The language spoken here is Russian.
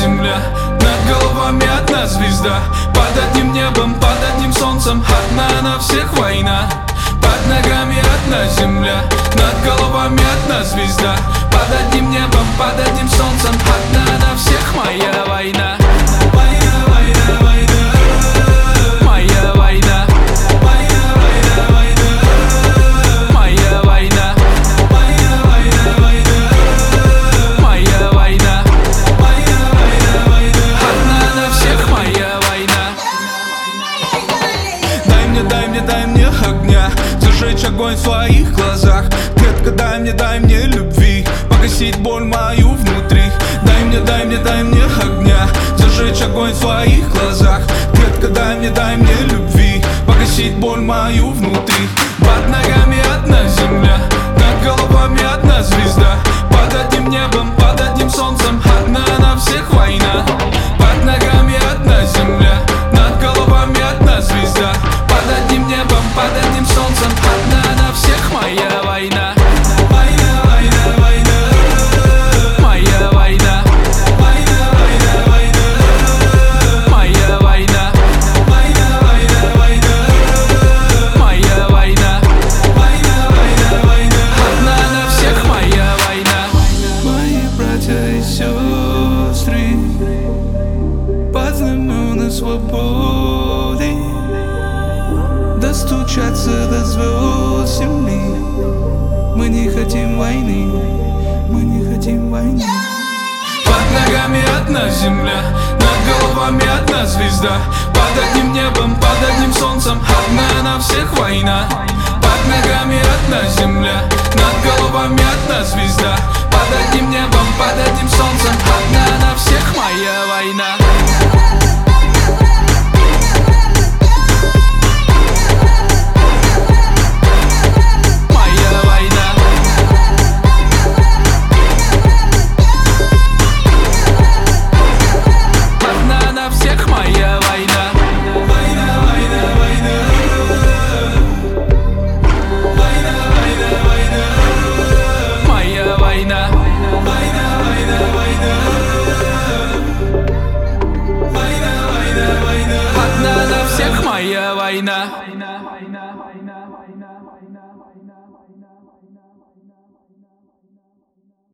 земля, над головами одна звезда. Под одним небом, под одним солнцем, одна на всех война. Под ногами одна земля, над головами одна звезда. Под одним небом, под одним солнцем, одна на всех моя война. Моя война, война, моя война. Моя война, война, моя война. Моя война, война, моя война. Моя война, война, одна на всех моя война. Дай мне огня, зажечь огонь в своих глазах. Детка, дай мне любви, погасить боль мою внутри. Дай мне огня, зажечь огонь в своих глазах. Детка, дай мне любви, погасить боль мою внутри. Под ногами одна земля, над головами одна звезда. Под одним небом, под одним солнцем, одна на всех война. Под ногами одна земля, над головами одна звезда. Под одним небом, под одним солнцем, одна на всех моя война. Моя война, война, моя война. Моя война, война, моя война. Моя война, война, моя война. Моя война, война, одна на всех моя война. Мои братья и сестры под знамена свободы достучаться до звезд земли. Мы не хотим войны, мы не хотим войны. Под ногами одна земля, над головами одна звезда. Под одним небом, под одним солнцем, одна на всех война. Под ногами одна земля, над головами одна звезда. Под одним небом, под одним солнцем, одна на всех моя война.